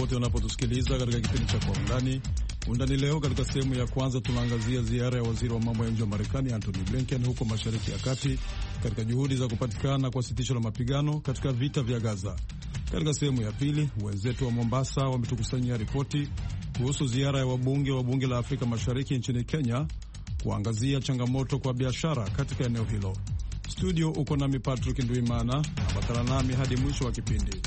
popote unapotusikiliza katika kipindi cha Kwa Undani. Undani leo, katika sehemu ya kwanza, tunaangazia ziara ya waziri wa mambo ya nje wa Marekani Antony Blinken huko Mashariki ya Kati katika juhudi za kupatikana kwa sitisho la mapigano katika vita vya Gaza. Katika sehemu ya pili, wenzetu wa Mombasa wametukusanyia ripoti kuhusu ziara ya wabunge wa bunge la Afrika Mashariki nchini Kenya kuangazia changamoto kwa biashara katika eneo hilo. Studio uko nami Patrick Nduimana, ambatana nami hadi mwisho wa kipindi.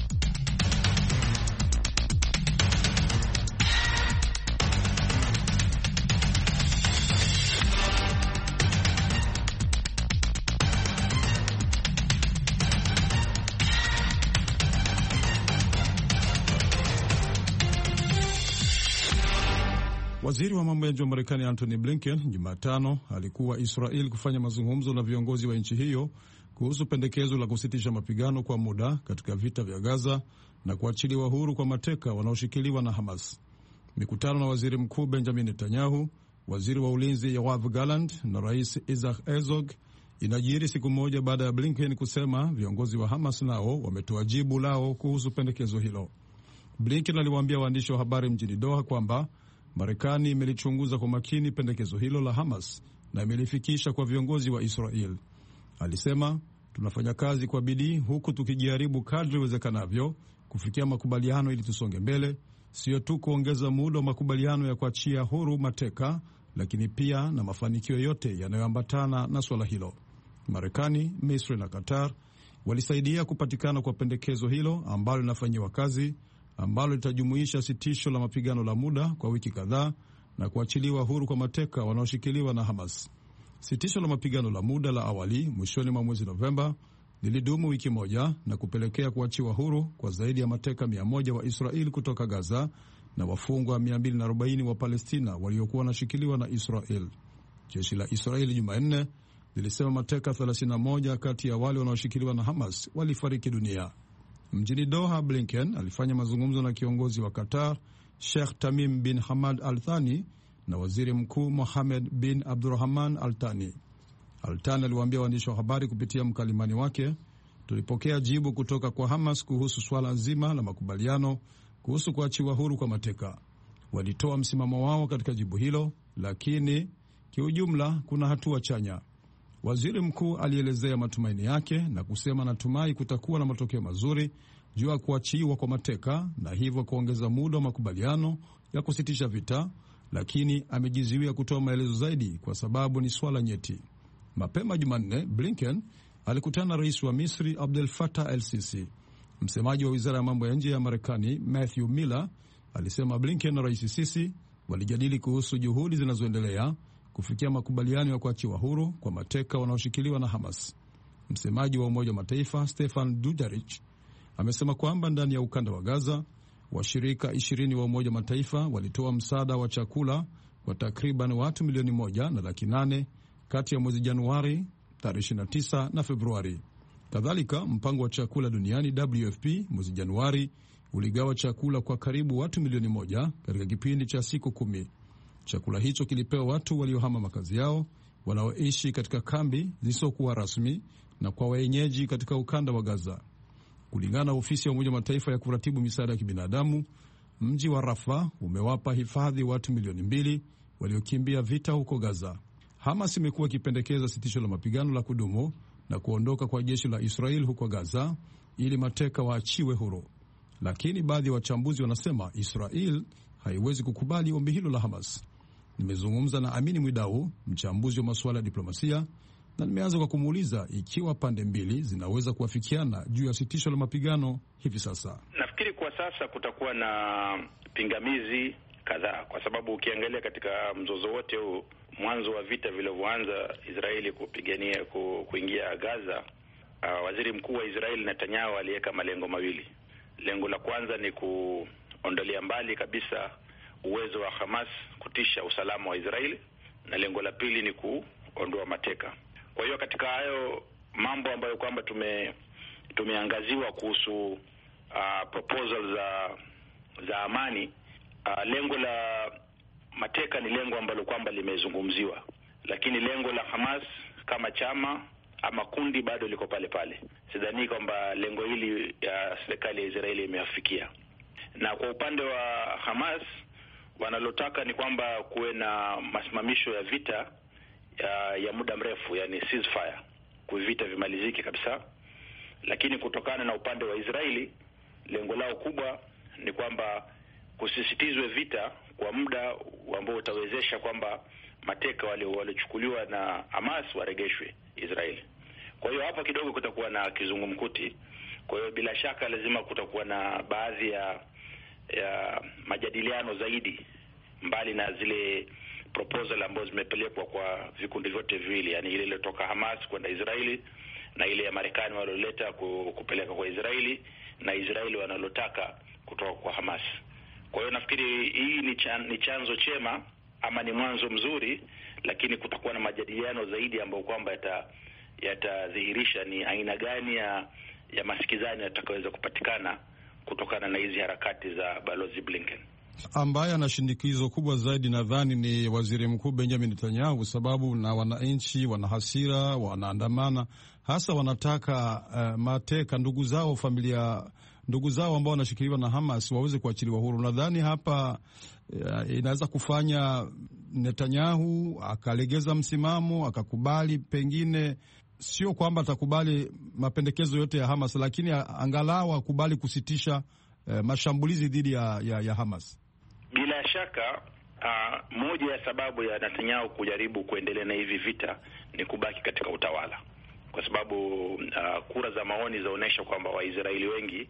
Waziri wa mambo ya nje wa Marekani Antony Blinken Jumatano alikuwa Israel kufanya mazungumzo na viongozi wa nchi hiyo kuhusu pendekezo la kusitisha mapigano kwa muda katika vita vya Gaza na kuachiliwa huru kwa mateka wanaoshikiliwa na Hamas. Mikutano na waziri mkuu Benjamin Netanyahu, waziri wa ulinzi Yoav Gallant na rais Isaac Herzog inajiri siku moja baada ya Blinken kusema viongozi wa Hamas nao wametoa jibu lao kuhusu pendekezo hilo. Blinken aliwaambia waandishi wa habari mjini Doha kwamba Marekani imelichunguza kwa makini pendekezo hilo la Hamas na imelifikisha kwa viongozi wa Israel. Alisema, tunafanya kazi kwa bidii huku tukijaribu kadri iwezekanavyo kufikia makubaliano ili tusonge mbele, sio tu kuongeza muda wa makubaliano ya kuachia huru mateka, lakini pia na mafanikio yote yanayoambatana na swala hilo. Marekani, Misri na Qatar walisaidia kupatikana kwa pendekezo hilo ambalo linafanyiwa kazi, ambalo litajumuisha sitisho la mapigano la muda kwa wiki kadhaa na kuachiliwa huru kwa mateka wanaoshikiliwa na Hamas. Sitisho la mapigano la muda la awali mwishoni mwa mwezi Novemba lilidumu wiki moja na kupelekea kuachiwa huru kwa zaidi ya mateka 100 wa Israel kutoka Gaza na wafungwa 240 wa Palestina waliokuwa wanashikiliwa na Israel. Jeshi la Israeli Jumanne lilisema mateka 31 kati ya wale wanaoshikiliwa na Hamas walifariki dunia. Mjini Doha, Blinken alifanya mazungumzo na kiongozi wa Qatar Sheikh Tamim bin Hamad Al Thani na waziri mkuu Mohamed bin Abdurrahman Al Thani. Al Thani aliwaambia waandishi wa habari kupitia mkalimani wake, tulipokea jibu kutoka kwa Hamas kuhusu swala nzima la makubaliano kuhusu kuachiwa huru kwa mateka. Walitoa msimamo wao katika jibu hilo, lakini kiujumla kuna hatua chanya. Waziri mkuu alielezea matumaini yake na kusema natumai kutakuwa na matokeo mazuri juu ya kuachiwa kwa mateka na hivyo kuongeza muda wa makubaliano ya kusitisha vita, lakini amejizuia kutoa maelezo zaidi kwa sababu ni swala nyeti. Mapema Jumanne, Blinken alikutana na rais wa Misri Abdel Fattah el-Sisi. Msemaji wa wizara ya mambo ya nje ya Marekani Matthew Miller alisema Blinken na rais Sisi walijadili kuhusu juhudi zinazoendelea kufikia makubaliano ya kuachiwa huru kwa mateka wanaoshikiliwa na Hamas. Msemaji wa Umoja wa Mataifa Stefan Dujarric amesema kwamba ndani ya ukanda wa Gaza, washirika 20 wa Umoja wa Mataifa walitoa msaada wa chakula kwa takriban watu 1.8 kati ya mwezi Januari tarehe 29 na Februari. Kadhalika, mpango wa chakula duniani WFP mwezi Januari uligawa chakula kwa karibu watu 1,000,000 katika kipindi cha siku 10. Chakula hicho kilipewa watu waliohama makazi yao, wanaoishi katika kambi zisizokuwa rasmi na kwa wenyeji katika ukanda wa Gaza. Kulingana na ofisi ya Umoja wa Mataifa ya kuratibu misaada ya kibinadamu, mji wa Rafa umewapa hifadhi watu 2,000,000 waliokimbia vita huko Gaza. Hamas imekuwa ikipendekeza sitisho la mapigano la kudumu na kuondoka kwa jeshi la Israel huko Gaza ili mateka waachiwe huru. Lakini baadhi ya wachambuzi wanasema Israel haiwezi kukubali ombi hilo la Hamas. Nimezungumza na Amini Mwidau, mchambuzi wa masuala ya diplomasia, na nimeanza kwa kumuuliza ikiwa pande mbili zinaweza kuafikiana juu ya sitisho la mapigano hivi sasa. Nafikiri kwa sasa kutakuwa na pingamizi kadhaa, kwa sababu ukiangalia katika mzozo wote huu, mwanzo wa vita vilivyoanza Israeli kupigania kuingia Gaza, waziri mkuu wa Israeli Netanyahu aliweka malengo mawili. Lengo la kwanza ni kuondolea mbali kabisa uwezo wa Hamas kutisha usalama wa Israeli, na lengo la pili ni kuondoa mateka. Kwa hiyo katika hayo mambo ambayo kwamba tumeangaziwa kuhusu proposal za amani, lengo la mateka ni lengo ambalo kwamba limezungumziwa, lakini lengo la Hamas kama chama ama kundi bado liko pale pale. Sidhani kwamba lengo hili ya serikali ya Israeli imeafikia. Na kwa upande wa Hamas wanalotaka ni kwamba kuwe na masimamisho ya vita ya muda mrefu, yani ceasefire, vita vimalizike kabisa. Lakini kutokana na upande wa Israeli, lengo lao kubwa ni kwamba kusisitizwe vita kwa muda ambao utawezesha kwamba mateka waliochukuliwa na Hamas waregeshwe Israeli. Kwa hiyo hapa kidogo kutakuwa na kizungumkuti. Kwa hiyo bila shaka lazima kutakuwa na baadhi ya majadiliano zaidi, mbali na zile proposal ambazo zimepelekwa kwa vikundi vyote viwili, yani ile iliyotoka Hamas kwenda Israeli na ile ya Marekani walioleta kupeleka kwa Israeli na Israeli wanalotaka kutoka kwa Hamas. Kwa hiyo nafikiri hii ni chanzo chema ama ni mwanzo mzuri, lakini kutakuwa na majadiliano zaidi ambayo kwamba yatadhihirisha ni aina gani ya masikizano yatakayoweza kupatikana kutokana na hizi harakati za Balozi Blinken. Ambaye ana shindikizo kubwa zaidi nadhani ni Waziri Mkuu Benjamin Netanyahu, sababu na wananchi wana hasira, wanaandamana, hasa wanataka mateka ndugu zao ambao wanashikiliwa na Hamas waweze kuachiliwa huru. Nadhani hapa inaweza kufanya Netanyahu akalegeza msimamo, akakubali, pengine sio kwamba atakubali mapendekezo yote ya Hamas, lakini angalau akubali kusitisha mashambulizi dhidi ya Hamas. Bila shaka moja ya sababu ya Netanyahu kujaribu kuendelea na hivi vita ni kubaki katika utawala, kwa sababu kura za maoni zaonesha kwamba Waisraeli wengi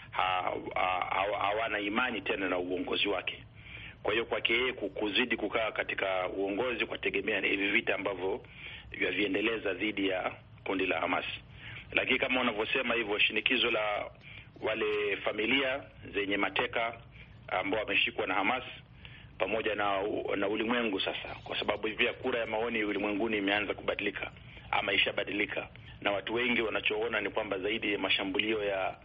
hawana imani tena na uongozi wake. Kwa hiyo kwake yeye kuzidi kukaa katika uongozi kwa tegemea na hivi vita ambavyo viendeleza dhidi ya kundi la Hamas. Lakini kama unavyosema hivyo, shinikizo la wale familia zenye mateka ambao wameshikwa na Hamas pamoja na ulimwengu sasa, kwa sababu hivi kura ya maoni ulimwenguni imeanza kubadilika ama ishabadilika, na watu wengi wanachoona ni kwamba zaidi ya mashambulio ya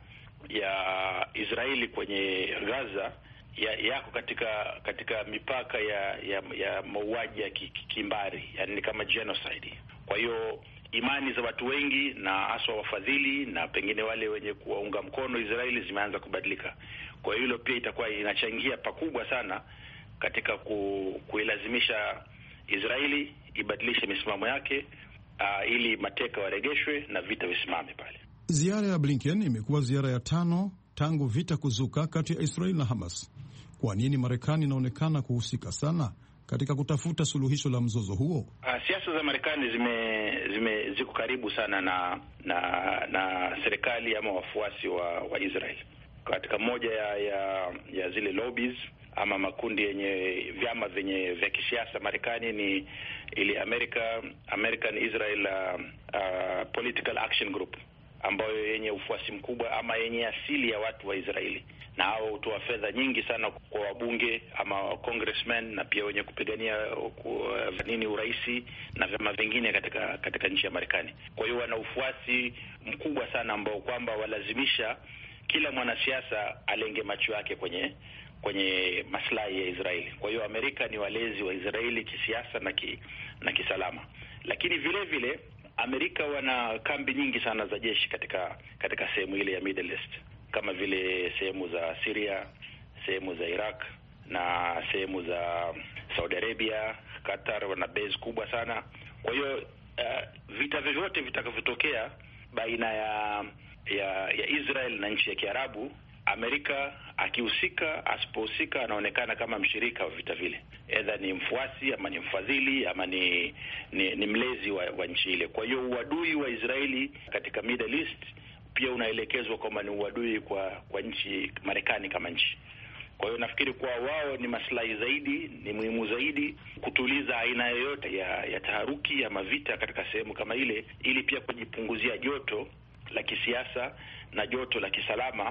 Israeli kwenye Gaza yako katika mipaka ya mauaji ya kimbari, yani kama genocide. Kwa hiyo imani za watu wengi na haswa wafadhili na pengine wale wenye kuwaunga mkono Israeli zimeanza kubadilika. Kwa hiyo hilo pia itakuwa inachangia pakubwa sana katika kuilazimisha Israeli ibadilishe misimamo yake ili mateka waregeshwe na vita visimame pale. Ziara ya Blinken imekuwa ziara ya 5 tangu vita kuzuka kati ya Israeli na Hamas. Kwa nini Marekani inaonekana kuhusika sana katika kutafuta suluhisho la mzozo huo? Siasa za Marekani ziko karibu sana na serikali ama wafuasi wa Israeli. Katika moja ya zile lobbies ama makundi yenye vyama vya kisiasa Marekani ni ile American Israel Political Action Group, ambayo yenye ufuasi mkubwa ama yenye asili ya watu wa Israeli, na hao hutoa fedha nyingi sana kwa wabunge ama congressmen na pia wenye kupigania uraisi na vyama vingine katika nchi ya Marekani. Kwa hiyo wana ufuasi mkubwa sana ambao kwamba walazimisha kila mwanasiasa alenge macho yake kwenye maslahi ya Israeli. Kwa hiyo Amerika ni walezi wa Israeli kisiasa na kisalama. Lakini vile vile Amerika wana kambi nyingi sana za jeshi katika sehemu ile ya Middle East, kama vile sehemu za Syria, sehemu za Iraq na sehemu za Saudi Arabia, Qatar wana base kubwa sana. Kwa hiyo vita vyovyote vitakavyotokea baina ya Israel na nchi ya Kiarabu, Amerika akihusika asipohusika anaonekana kama mshirika wa vita vile, aidha ni mfuasi ama ni mfadhili ama ni mlezi wa nchi ile. Kwa hiyo uadui wa Israeli katika Middle East pia unaelekezwa kwamba ni uadui kwa nchi Marekani kama nchi. Kwa hiyo nafikiri kwa wao ni maslahi zaidi, ni muhimu zaidi kutuliza aina yoyote ya taharuki ya mavita katika sehemu kama ile, ili pia kujipunguzia joto la kisiasa na joto la kisalama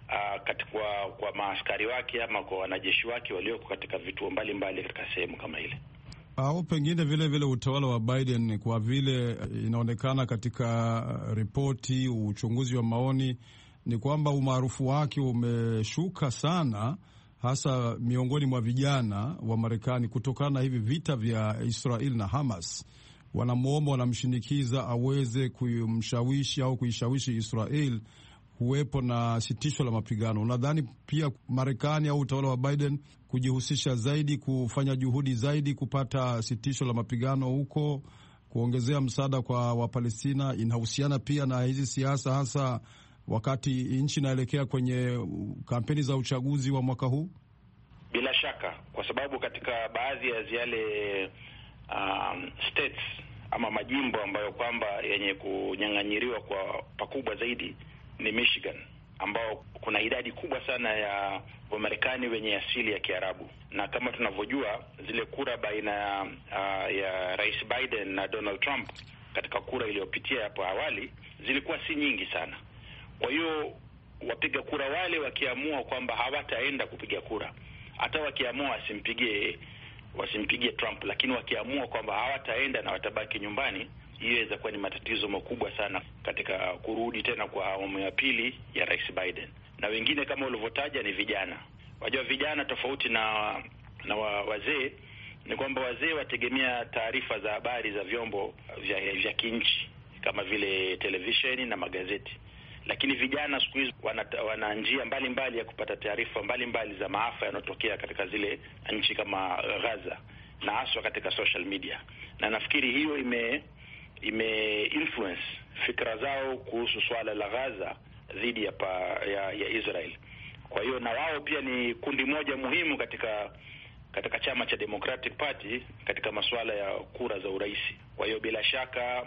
kwa maaskari wake ama kwa wanajeshi wake walioko katika vituo mbalimbali katika sehemu kama ile. Au pengine vile vile utawala wa Biden, kwa vile inaonekana katika ripoti, uchunguzi wa maoni, ni kwamba umaarufu wake umeshuka sana, hasa miongoni mwa vijana wa Marekani kutokana na hivi vita vya Israel na Hamas. Wanamwomba, wanamshinikiza aweze kumshawishi au kuishawishi Israel kuwepo na sitisho la mapigano. Unadhani pia Marekani au utawala wa Biden kujihusisha zaidi, kufanya juhudi zaidi kupata sitisho la mapigano huko, kuongezea msaada kwa Wapalestina, inahusiana pia na hizi siasa, hasa wakati nchi inaelekea kwenye kampeni za uchaguzi wa mwaka huu? Bila shaka, kwa sababu katika baadhi ya yale states ama majimbo ambayo kwamba yenye kunyang'anyiriwa kwa pakubwa zaidi ni Michigan, ambao kuna idadi kubwa sana ya Wamarekani wenye asili ya Kiarabu, na kama tunavyojua zile kura baina ya Rais Biden na Donald Trump katika kura iliyopitia hapo awali zilikuwa si nyingi sana. Kwa hiyo wapiga kura wale wakiamua kwamba hawataenda kupiga kura, hata wakiamua wasimpigie Trump, lakini wakiamua kwamba hawataenda na watabaki nyumbani, hiyo inaweza kuwa ni matatizo makubwa sana katika kurudi tena kwa awamu ya pili ya Rais Biden. Na wengine kama ulivyotaja ni vijana. Wajua vijana tofauti na wazee ni kwamba wazee wategemea taarifa za habari za vyombo vya kinchi kama vile televisheni na magazeti, lakini vijana siku hizi wana njia mbalimbali ya kupata taarifa mbalimbali za maafa yanayotokea katika zile nchi kama Gaza, na haswa katika social media, na nafikiri hiyo ime influence fikra zao kuhusu swala la Gaza dhidi ya Israel. Kwa hiyo na wao pia ni kundi moja muhimu katika chama cha Democratic Party katika masuala ya kura za urais. Kwa hiyo bila shaka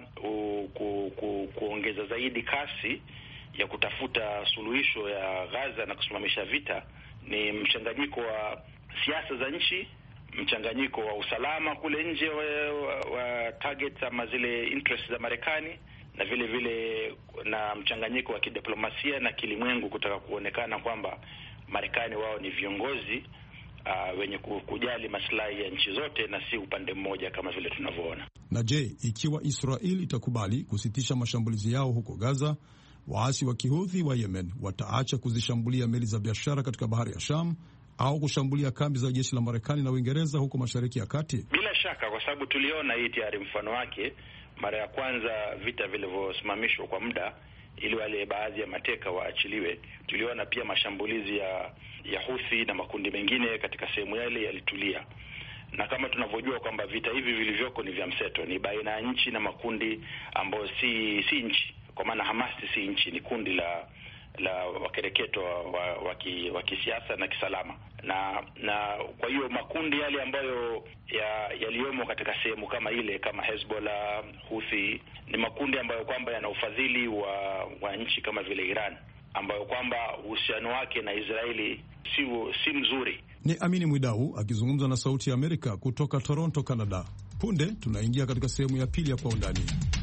kuongeza zaidi kasi ya kutafuta suluhisho ya Gaza na kusimamisha vita ni mchanganyiko wa siasa za nchi, mchanganyiko wa usalama kule nje wa targets ama zile interests za Marekani, na vile vile na mchanganyiko wa kidiplomasia na kilimwengu kutaka kuonekana kwamba Marekani wao ni viongozi wenye kujali maslahi ya nchi zote na si upande mmoja kama vile tunavyoona. Na je, ikiwa Israel itakubali kusitisha mashambulizi yao huko Gaza, waasi wa Kihouthi wa Yemen wataacha kuzishambulia meli za biashara katika bahari ya Sham au kushambulia kambi za jeshi la Marekani na Uingereza huko Mashariki ya Kati? Bila shaka, kwa sababu tuliona hii tayari mfano wake mara ya kwanza vita vilivyosimamishwa kwa muda ili wale baadhi ya mateka waachiliwe. Tuliona pia mashambulizi ya Houthi na makundi mengine katika sehemu yale yalitulia. Na kama tunavyojua kwamba vita hivi vilivyoko ni vya mseto, ni baina ya nchi na makundi ambayo si nchi. Kwa maana Hamas si nchi, ni kundi la wakereketo wa kisiasa na kisalama. Na kwa hiyo makundi yale ambayo yaliyomo katika sehemu kama ile kama Hezbollah, Houthi ni makundi ambayo kwamba yana ufadhili wa nchi kama vile Iran, ambayo kwamba uhusiano wake na Israeli si mzuri. Ni Amini Mwidau akizungumza na Sauti ya Amerika kutoka Toronto, Canada. Punde tunaingia katika sehemu ya pili ya Kwa Undani.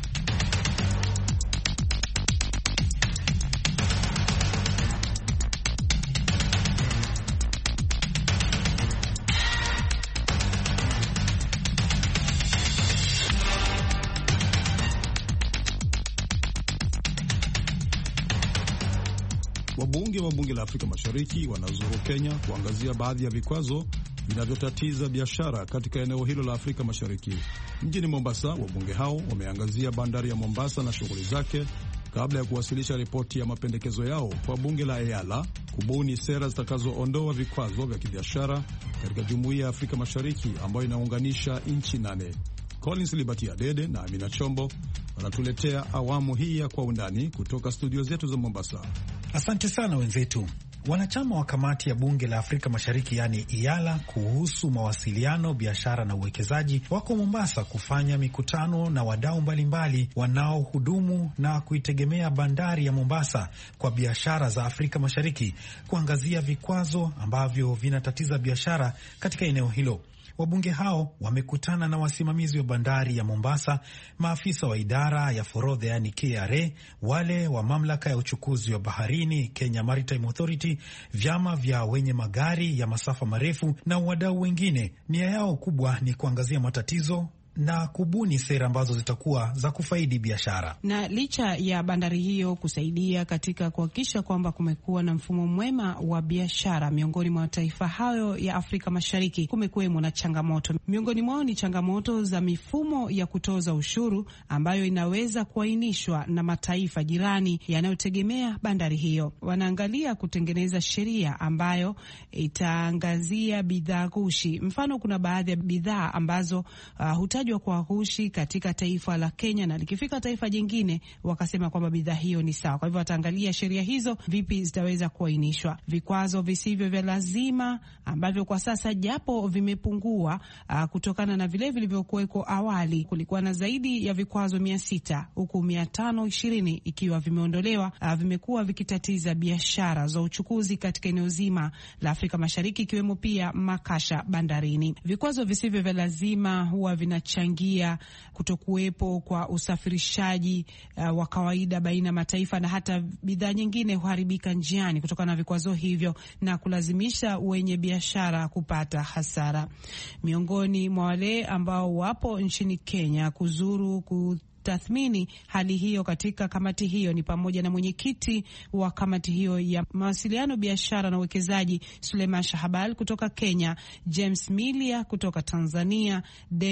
Wabunge wa bunge la Afrika Mashariki wanazuru Kenya kuangazia baadhi ya vikwazo vinavyotatiza biashara katika eneo hilo la Afrika Mashariki. Mjini Mombasa, wabunge hao wameangazia bandari ya Mombasa na shughuli zake kabla ya kuwasilisha ripoti ya mapendekezo yao kwa bunge la EALA kubuni sera zitakazoondoa vikwazo vya kibiashara katika Jumuiya ya Afrika Mashariki ambayo inaunganisha nchi 8. Collins Liberty Adede na Amina Chombo wanatuletea awamu hii ya Kwa Undani kutoka studio zetu za Mombasa. Asante sana wenzetu. Wanachama wa kamati ya bunge la Afrika Mashariki yani EALA kuhusu mawasiliano, biashara na uwekezaji wako Mombasa kufanya mikutano na wadau mbalimbali wanaohudumu na kuitegemea bandari ya Mombasa kwa biashara za Afrika Mashariki, kuangazia vikwazo ambavyo vinatatiza biashara katika eneo hilo. Wabunge hao wamekutana na wasimamizi wa bandari ya Mombasa, maafisa wa idara ya forodha yani KRA, wale wa mamlaka ya uchukuzi wa baharini Kenya Maritime Authority, vyama vya wenye magari ya masafa marefu na wadau wengine. Nia yao kubwa ni kuangazia matatizo na kubuni sera ambazo zitakuwa za kufaidi biashara. Na licha ya bandari hiyo kusaidia katika kuhakikisha kwamba kumekuwa na mfumo mwema wa biashara miongoni mwa mataifa hayo ya Afrika Mashariki, kumekuwemo na changamoto. Miongoni mwao ni changamoto za mifumo ya kutoza ushuru ambayo inaweza kuainishwa na mataifa jirani yanayotegemea bandari hiyo. Wanaangalia kutengeneza sheria ambayo itaangazia bidhaa ghushi. Mfano, kuna baadhi ya bidhaa ambazo hutajwa kwa ghushi katika taifa la Kenya, na likifika taifa jingine wakasema kwamba bidhaa hiyo ni sawa. Kwa hivyo wataangalia sheria hizo vipi zitaweza kuainishwa. Vikwazo visivyo vya lazima ambavyo kwa sasa japo vimepungua kutokana na vile vilivyokuweko awali. Kulikuwa na zaidi ya vikwazo 600 huku 520 ikiwa vimeondolewa. Vimekuwa vikitatiza biashara za uchukuzi katika eneo zima la Afrika Mashariki, ikiwemo pia makasha bandarini. Vikwazo visivyo vya lazima huwa vinachangia kutokuwepo kwa usafirishaji wa kawaida baina mataifa, na hata bidhaa nyingine huharibika njiani kutokana na vikwazo hivyo na kulazimisha wenye biashara kupata hasara. Miongoni mwa wale ambao wapo nchini Kenya kuzuru tathmini hali hiyo katika kamati hiyo ni pamoja na mwenyekiti wa kamati hiyo ya mawasiliano, biashara na uwekezaji Suleiman Shahabal kutoka Kenya, James Milia kutoka Tanzania,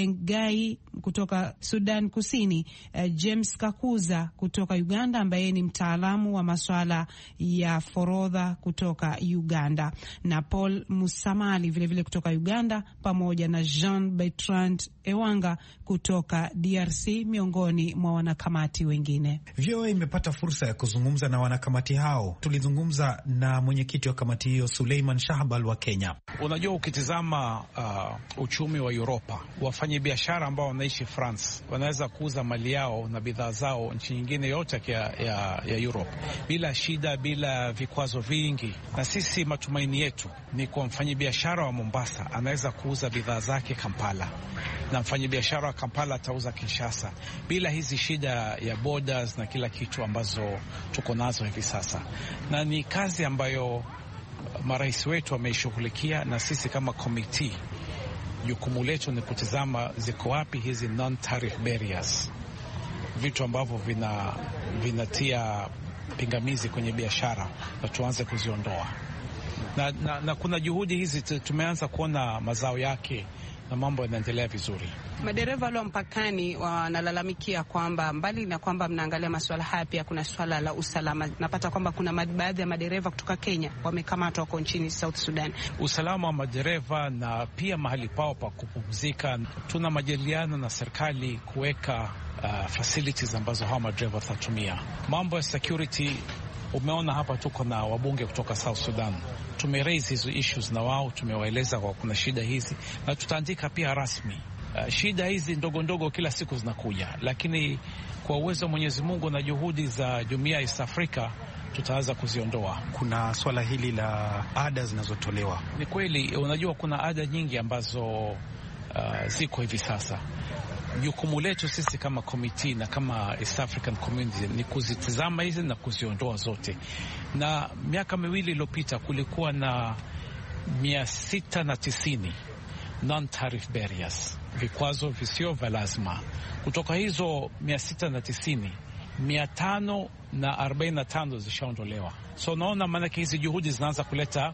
Dengai kutoka Sudan Kusini, James Kakuza kutoka Uganda ambaye ni mtaalamu wa masuala ya forodha kutoka Uganda, na Paul Musamali vile kutoka Uganda, pamoja na Jean Bertrand Ewanga kutoka DRC miongoni mwa wanakamati wengine. VOA imepata fursa ya kuzungumza na wanakamati hao. Tulizungumza na mwenyekiti wa kamati hiyo Suleiman Shahbal wa Kenya. Unajua, ukitizama uchumi wa Europa, wafanya biashara ambao wanaishi France wanaweza kuuza mali yao na bidhaa zao nchi nyingine yote ya Europe bila shida, bila vikwazo vingi. Na sisi matumaini yetu ni kwa mfanyabiashara wa Mombasa anaweza kuuza bidhaa zake Kampala, na mfanyabiashara wa Kampala atauza Kinshasa bila hizi shida ya borders na kila kitu ambazo tuko nazo hivi sasa. Na ni kazi ambayo marais wetu wameishughulikia, na sisi kama committee jukumu letu ni kutizama ziko wapi hizi non-tariff barriers, vitu ambavyo vinatia pingamizi kwenye biashara, na tuanze kuziondoa. Na kuna juhudi hizi tumeanza kuona mazao yake na mambo yanaendelea vizuri. Madereva wale mpakani wanalalamikia kwamba mbali na kwamba mnaangalia masuala haya, pia kuna swala la usalama. Napata kwamba kuna baadhi ya madereva kutoka Kenya wamekamatwa huko nchini South Sudan. Usalama wa madereva na pia mahali pao pa kupumzika, tuna majadiliano na serikali kuweka facilities ambazo hawa madereva watatumia. Mambo ya security, umeona hapa tuko na wabunge kutoka South Sudan. Tumeraise hizo issues na wao, tumewaeleza kwa kuna shida hizi, na tutaandika pia rasmi. Shida hizi ndogo ndogo kila siku zinakuja, lakini kwa uwezo wa Mwenyezi Mungu na juhudi za Jumuiya ya East Africa tutaweza kuziondoa. Kuna swala hili la ada zinazotolewa. Ni kweli, unajua kuna ada nyingi ambazo ziko hivi sasa. Jukumu letu sisi kama committee na kama East African Community ni kuzitizama hizi na kuziondoa zote. Na miaka miwili iliyopita kulikuwa na 690 non-tariff barriers, vikwazo visio vya lazima. Kutoka hizo 690, 545 zishaondolewa. So naona maana hizi juhudi zinaanza kuleta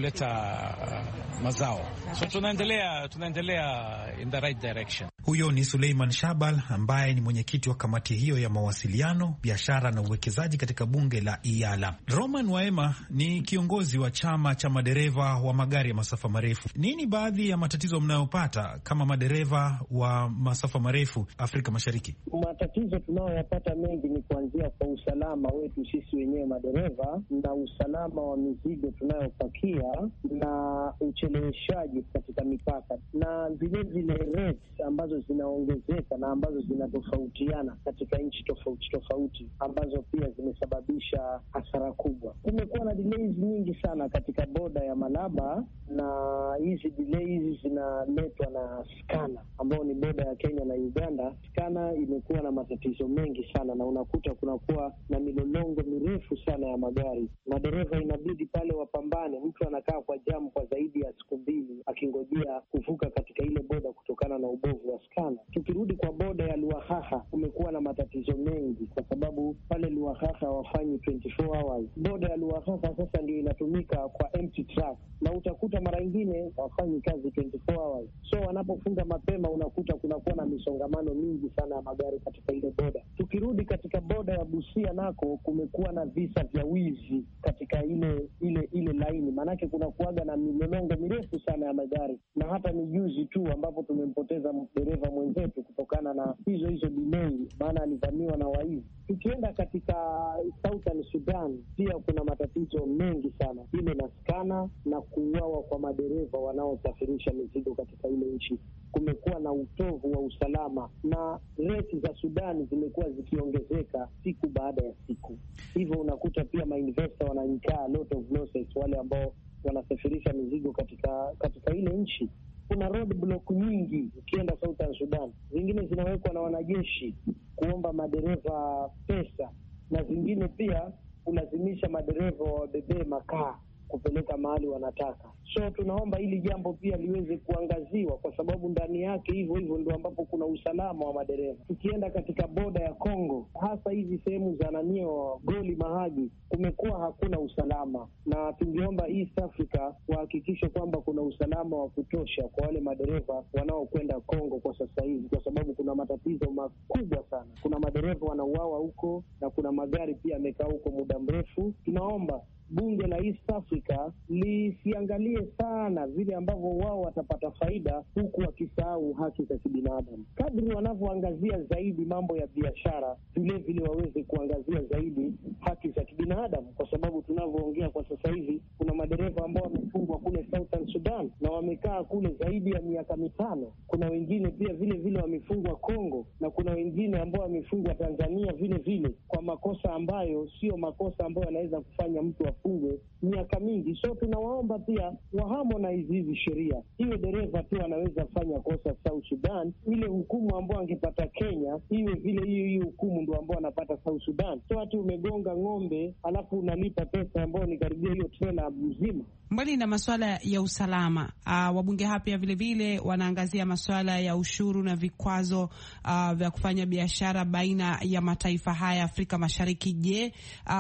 mazao. So tunaendelea in the right direction. Huyo ni Suleiman Shahbal ambaye ni mwenyekiti wa kamati hiyo ya mawasiliano, biashara na uwekezaji katika bunge la IALA. Roman Waema ni kiongozi wa chama cha madereva wa magari ya masafa marefu. Nini baadhi ya matatizo mnayopata kama madereva wa masafa marefu Afrika Mashariki? Matatizo tunayoyapata mengi ni kuanzia kwa usalama wetu sisi wenyewe madereva, na usalama wa mizigo tunayopakia, na ucheleweshaji katika mipaka, na vile rates ambazo zinaongezeka na ambazo zinatofautiana katika nchi tofauti ambazo pia zimesababisha hasara kubwa. Kumekuwa na delays nyingi sana katika boda ya Malaba, na hizi delays zinaletwa na Skana ambao ni boda ya Kenya na Uganda. Skana imekuwa na matatizo mengi sana, na unakuta kunakuwa na milolongo mirefu sana ya magari. Madereva inabidi pale wapambane, mtu anakaa kwa jamu kwa zaidi ya siku 2 akingojea kuvuka katika ile boda kutokana kutokana na ubovu wa skana. Tukirudi kwa boda ya Luahaha, kumekuwa na matatizo mengi kwa sababu pale Luahaha hawafanyi 24 hours. Boda ya Luahaha sasa ndio inatumika kwa empty truck, na utakuta mara nyingine hawafanyi kazi 24 hours. So wanapofunga mapema unakuta kunakuwa na misongamano mingi sana ya magari katika ile boda. Tukirudi katika boda ya Busia nako kumekuwa na visa vya wizi katika ile laini, maanake kuna kuaga na milolongo mirefu sana ya magari, na hata ni juzi tu ambapo tumempoteza dereva mwenzetu kutokana na hizo delay, maana alivamiwa na waizi. Tukienda katika Southern Sudan pia kuna matatizo mengi sana, ile na skana na kuuawa kwa madereva wanaosafirisha mizigo katika ile nchi. Kumekuwa na utovu wa usalama na reti za Sudani zimekuwa zikiongezeka siku baada ya siku. Hivyo unakuta pia mainvestor wanainkaa lot of losses, wale ambao wanasafirisha mizigo katika ile nchi. Kuna roadblock nyingi ukienda Southern Sudan, zingine zinawekwa na wanajeshi kuomba madereva pesa, na zingine pia kulazimisha madereva wabebee makaa kupeleka mahali wanataka. So tunaomba hili jambo pia liweze kuangaziwa, kwa sababu ndani yake hivyo ndio ambapo kuna usalama wa madereva. Tukienda katika boda ya Kongo, hasa hizi sehemu za Goli Mahagi, kumekuwa hakuna usalama, na tungeomba East Africa wahakikishe kwamba kuna usalama wa kutosha kwa wale madereva wanaokwenda Kongo kwa sasa hivi, kwa sababu kuna matatizo makubwa sana. Kuna madereva wanauawa huko na kuna magari pia yamekaa huko muda mrefu. Tunaomba bunge la East Africa lisiangalie sana vile ambavyo wao watapata faida huku wakisahau haki za kibinadamu. Kadri wanavyoangazia zaidi mambo ya biashara, vile waweze kuangazia zaidi haki za kibinadamu, kwa sababu tunavyoongea kwa sasa hivi kuna madereva ambao wamefungwa kule Southern Sudan na wamekaa kule zaidi ya miaka 5. Kuna wengine pia vile wamefungwa Kongo, na kuna wengine ambao wamefungwa Tanzania vile kwa makosa ambayo sio makosa ambayo yanaweza kufanya mtu afungwe miaka mingi. So tunawaomba pia waharmonize hizi sheria, iwe dereva tu anaweza kufanya kosa South Sudan, ile hukumu ambayo angepata Kenya iwe vile hiyo hukumu ndio ambayo anapata South Sudan. So hata umegonga ng'ombe alafu unalipa pesa ambayo ni karibia hiyo trela mzima. Mbali na masuala ya usalama, wabunge hapa pia vile wanaangazia masuala ya ushuru na vikwazo vya kufanya biashara baina ya mataifa haya Afrika Mashariki. Je,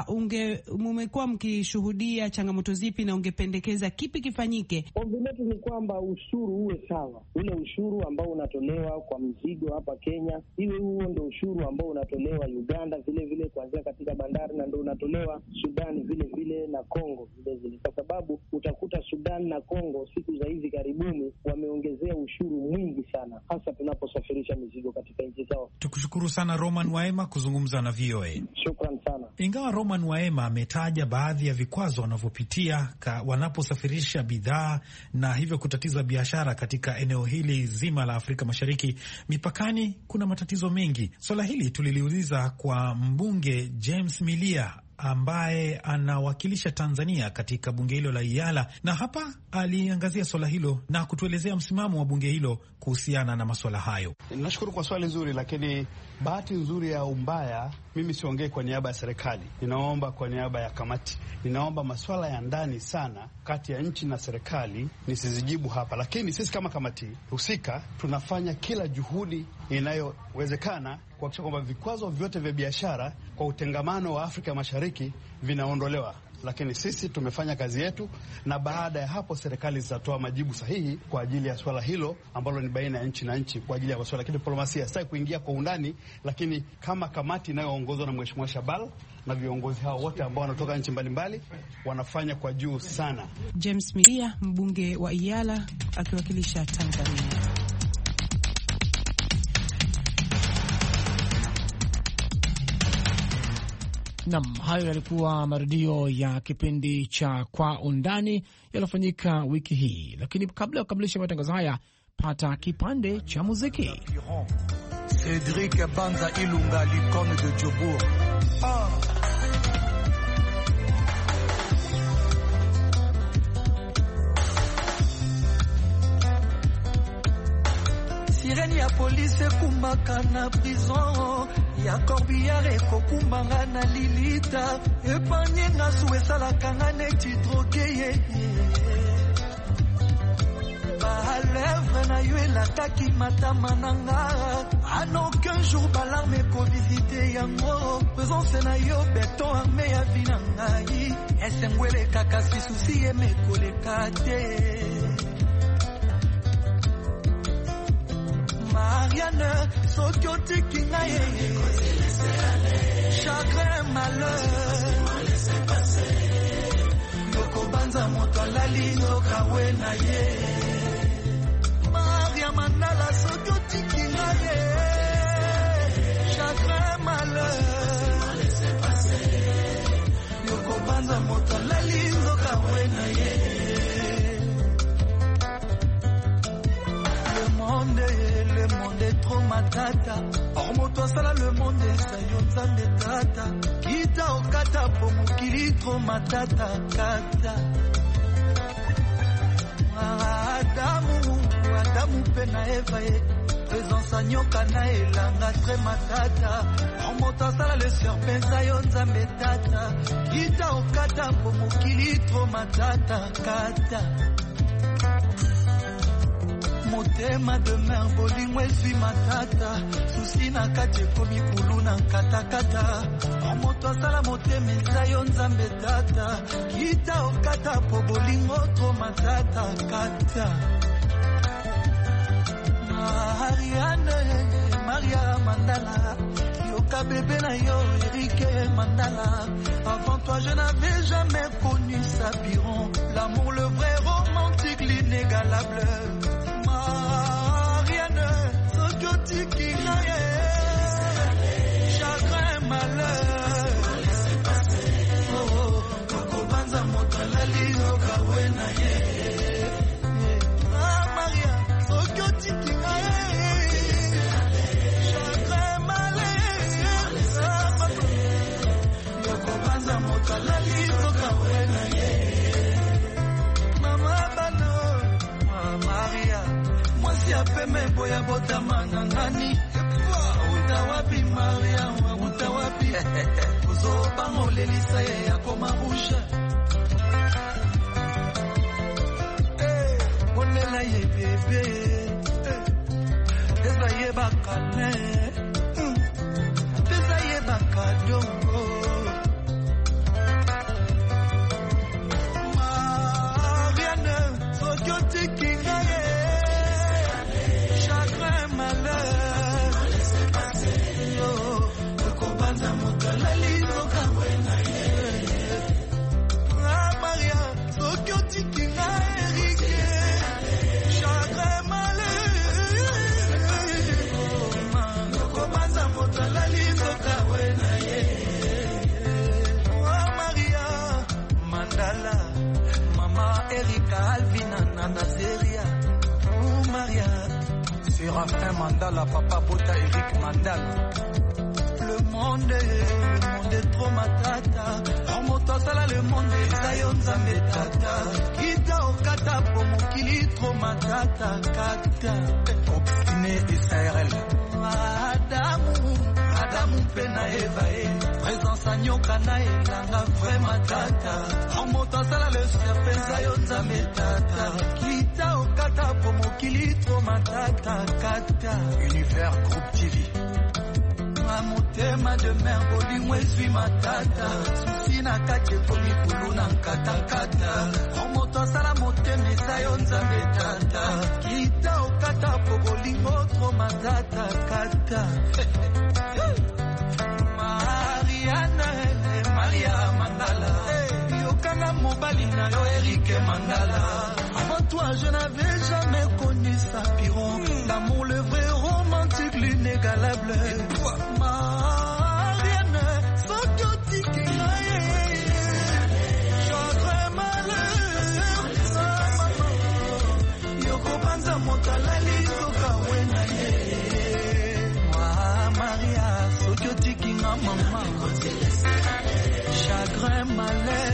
mmekuwa mkishuhudia changamoto zipi na ungependekeza kipi kifanyike? Ombi letu ni kwamba ushuru uwe sawa. Ule ushuru ambao unatolewa kwa mzigo hapa Kenya, iwe huo ndio ushuru ambao unatolewa Uganda vile kuanzia katika bandari, na ndio unatolewa Sudan vile na Kongo vile, kwa sababu utakuta Sudan na Kongo siku za hivi karibuni wameongezea ushuru mwingi sana, hasa tunaposafirisha mizigo katika nchi zao. Tukushukuru sana Roman Waema kuzungumza na VOA. Shukran sana. Ingawa Roman Waema ametaja baadhi ya vikwazo wanavyopitia wanaposafirisha bidhaa na hivyo kutatiza biashara katika eneo hili zima la Afrika Mashariki, mipakani kuna matatizo mengi. Swala hili tuliliuliza kwa mbunge James Milia ambaye anawakilisha Tanzania katika bunge hilo la Iyala, na hapa aliangazia swala hilo na kutuelezea msimamo wa bunge hilo kuhusiana na masuala hayo. Nashukuru kwa swali nzuri, lakini bahati nzuri ya umbaya, mimi siongei kwa niaba ya serikali, ninaomba kwa niaba ya kamati. Ninaomba masuala ya ndani sana kati ya nchi na serikali nisizijibu hapa, lakini sisi kama kamati husika tunafanya kila juhudi inayowezekana kuhakikisha kwamba vikwazo vyote vya biashara kwa utengamano wa Afrika Mashariki vinaondolewa. Lakini sisi tumefanya kazi yetu, na baada ya hapo serikali zitatoa majibu sahihi kwa ajili ya swala hilo ambalo ni baina ya nchi na nchi kwa ajili ya masuala ya kidiplomasia. Sitaki kuingia kwa undani, lakini kama kamati inayoongozwa na Mheshimiwa Shabal na viongozi hao wote ambao wanatoka nchi mbalimbali wanafanya kwa juu sana. James Milia, mbunge wa Iyala akiwakilisha Tanzania. Nam, hayo yalikuwa marudio ya kipindi cha Kwa Undani yaliyofanyika wiki hii, lakini kabla ya kukamilisha matangazo haya, pata kipande cha muziki. Cedric Banza Ilunga, l'icône de Djobour. Sireni ya police kumbaka na prison ya Corbillard ekokumbanga na Lilita epanye nga suwe salaka nga neti droge ye. lèvre na yo elakaki matama nanga. En aucun jour balarme ko visiter yango. Présence na yo beton armé ya vinangai. Esengwele kaka si souci e me kolekate. Marianne, Sokoti Kingaye, chagrin, malheur, Yoko Banza Motalali, Nokawe Naye, Maria Mandala, Sokoti Kingaye, chagrin, malheur, Yoko Banza Motalali, Nokawe Naye. Le monde est trop matata. Or moto sala le monde sayo nzambe tata. Kita okata po mukili trop matata kata. Adamu pena Eva présence nyoka na elanga très matata. Or moto sala le serpent sayo nzambe tata. Kita okata po mukili trop matata kata. Motema de mer bolingo esui matata. Susi na kati komi kulu na katakata. Omoto asala motema ezayo nzambe tata. Kita okata po bolingo to matata kata. Marianne, Maria Mandala. Yoka bébé na yo, Eric Mandala. Avant toi je n'avais jamais connu Sapiron. L'amour, le vrai romantique, l'inégalable. Marianne, Sokoti Kingaye, chagrin, malheur. Oh, Koko Banza Motalali, Okawe Naye. Maria, Sokoti Kingaye, chagrin, malheur. Koko Banza Motalali, Okawe Naye. Mama Bano, Maria. Si apeme boya botama na nani utawapi Maria utawapi kuzo bango lelisa ya koma rouge olela ye bebe eza ye bakane eza ye bakadongo Marianne Sokoti Kingaye Séraphin Mandala, Papa Bota, Eric Mandala. Le monde est trop matata. Omoto sala le monde zayo nzambe tata. Kita okata po mukili trop matata kata. Obstiné Israël. Adamu pena Eva présence nyoka na elanga vrai matata. Omoto sala le serpent zayo nzambe tata. Kita okata po mukili trop matata kata. Univers Groupe TV. Motema de mer bolingo esui matata. Susi na kati komi kulu na katakata. Omoto asala motema ezayo nzambe tata. Kita okata po bolingo tro matata kata. Marianne, Maria Mandala. Yokanga mobali na yo Eric Mandala. Avant toi je n'avais jamais connu Sapiron. L'amour, le vrai romantique, l'inégalable. Marianne, Sokoti Kingaye, chagrin, malheur. Yoko Banza Motalali, Okawe Naye. Maria, Sokoti Kingaye, maman. Chagrin, malheur.